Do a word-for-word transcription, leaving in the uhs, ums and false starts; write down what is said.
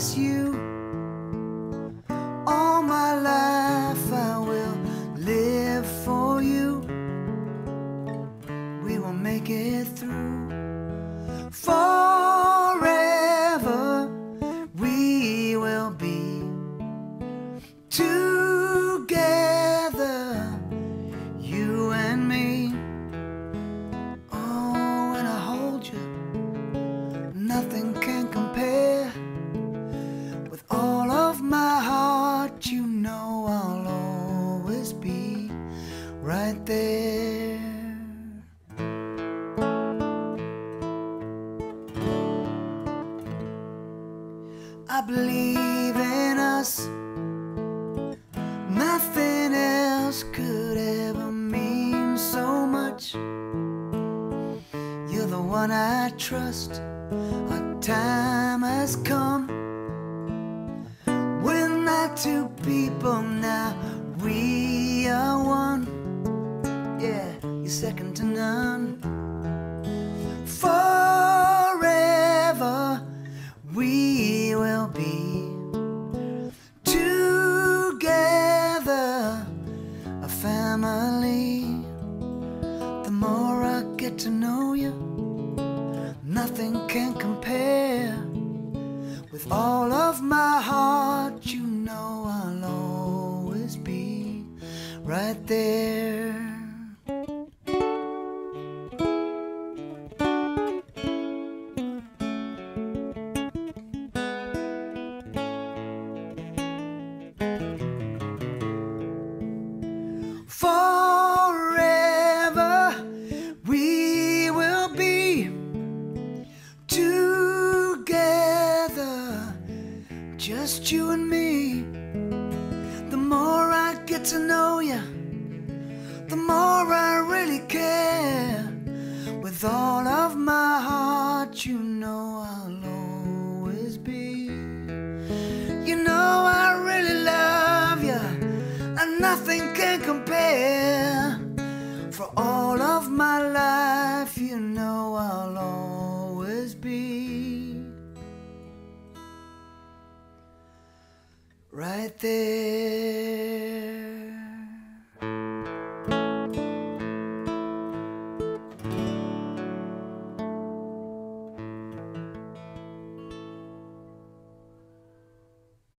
miss you. All my life I will live for you. We will make it through. Forever we will be together, you and me. Oh, when I hold you, nothing can compare. With all of my heart, you know I'll always be right there. I believe in us. Nothing else could ever mean so much. You're the one I trust. Our time has come. We're not two people now, we are one. Yeah, you're second to none. Forever we will be together, a family. The more I get to know you, nothing can compare. With all of my heart, you know I'll always be right there. Forever we will be together, just you and me. The more I get to know you, the more I really care. With all of my heart, you know I'll always be. You know I really love you, and nothing can compare. For all of my life, you know I'll always be right there.